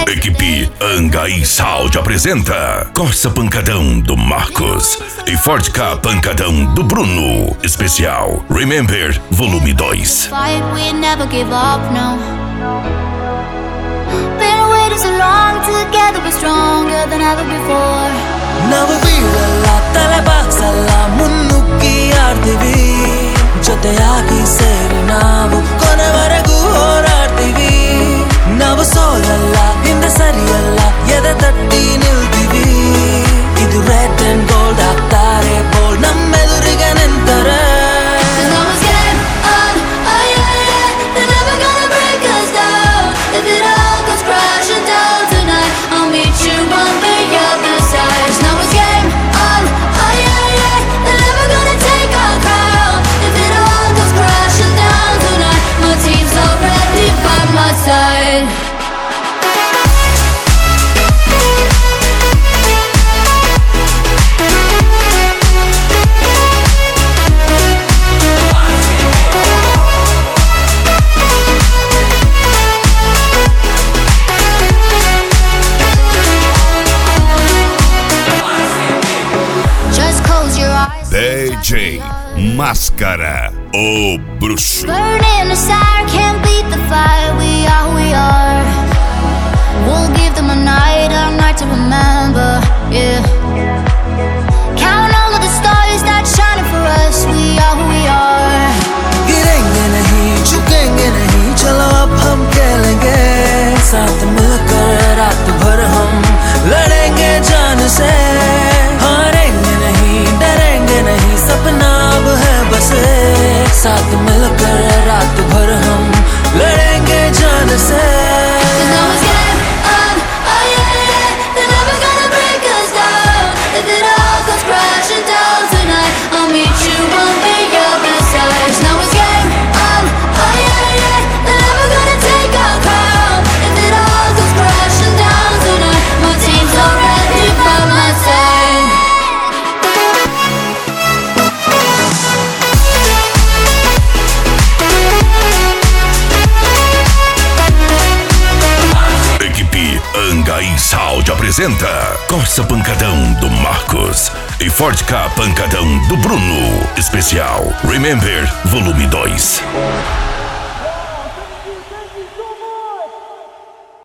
Equipe Angai Sound apresenta Corsa Pancadão do Marcos e Ford K Pancadão do Bruno. Especial Remember Volume 2. We never give up, no. Been waiting so long together, we're stronger than ever before. ನಾವು ಬೀಳಲ್ಲ ತಲೆ ಬಾಗ್ಸಲ್ಲ ಮುನ್ನುಗ್ಗಿ ಆಡ್ತೀವಿ ಜೊತೆಯಾಗಿ ಸೇರಿ ನಾವು ಕೊನೆವರೆಗೂ ಹೋರಾಡ್ತೀವಿ ನಾವು ಸೋಲಲ್ಲ ಹಿಂದೆ ಸರಿಯಲ್ಲ ಎದೆ ತಟ್ಟಿ ನಿಲ್ತೀವಿ ಇದು ರೆಡ್ ಅಂಡ್ ಗೋಲ್ಡ್ ಆಗ್ತಾರೆ ಬೋಲ್ಡ್ ನಮ್ಮೆದುರಿಗೆ ನಿಂತಾರೆ DJ Máscara, o bruxo. Burning aside, can't beat the fire. We are who we are. We'll give them a night to remember. Yeah. Count all of the stars that shining for us. We are who we are. गिरेंगे नहीं, झुकेंगे नहीं, चलो अब हम खेलेंगे साथ मिलकर रात भर हम लड़ेंगे जान से हारेंगे नहीं डरेंगे नहीं सपना अब है बस साथ मिलकर रात भर हम लड़ेंगे जान से Angai Sound apresenta Corsa Pancadão do Marcos e Ford K Pancadão do Bruno. Especial Remember Volume 2.